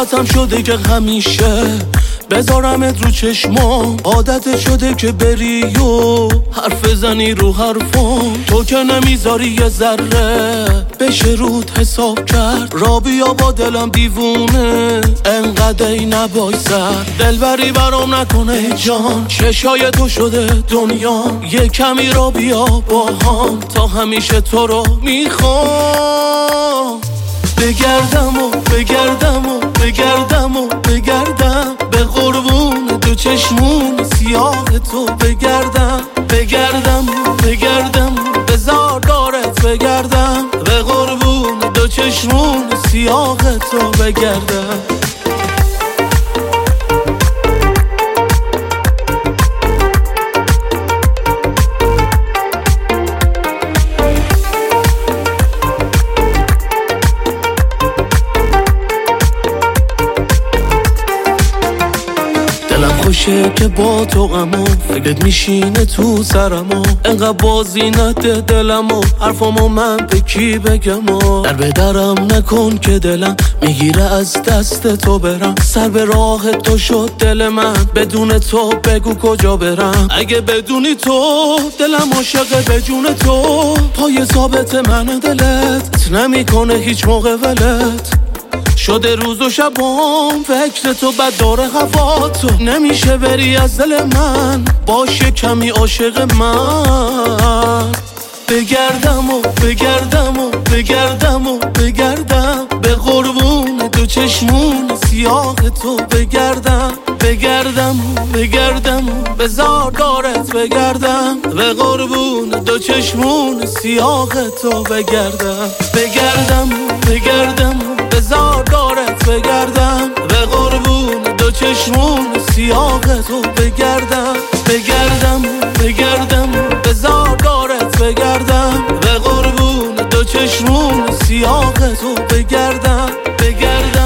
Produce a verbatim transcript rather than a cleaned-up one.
عادتم شده که همیشه بذارمت رو چشمام، عادت شده که بری و حرف زنی رو حرفام. تو که نمیذاری یه ذره بشه رود حساب کرد، را بیا با دلم دیوونه انقدر ای نبای سر. دلبری برام نکنه جان، چشای تو شده دنیا، یه کمی را بیا با هم تا همیشه تو رو میخوام. بگردم و بگردم و بگردم و بگردم به قربون دو چشمون سیاه تو بگردم. بگردم و بگردم بزار دارت بگردم به قربون دو چشمون سیاه تو بگردم. دلم خوشه که با تو غمو فکرت میشینه تو سرمو، انقدر بازی نده دلمو حرفامو من به کی بگمو. در به درم نکن که دلم میگیره از دست تو برم، سر به راه تو شد دل من بدون تو بگو کجا برم. اگه بدونی تو دلم عاشقه به جون تو، پای ثابت من دلت نمیکنه هیچ موقع ولت. شده روز و شبام فکر تو بد داره هوا، تو نمیشه بری از دل من باشه کمی عاشق من. بگردم و بگردم و بگردم و بگردم به قربون دو چشمون سیاه تو بگردم. بگردم و بگردم و بزار دارت بگردم به قربون دو چشمون سیاه تو بگردم. بگردم و بگردم و بزار دارت بگردم به قربون دو چشمون سیاه تو بگردم. بگردم و بگردم و بزار دارت بگردم به قربون دو چشمون سیاه تو بگردم. بگردم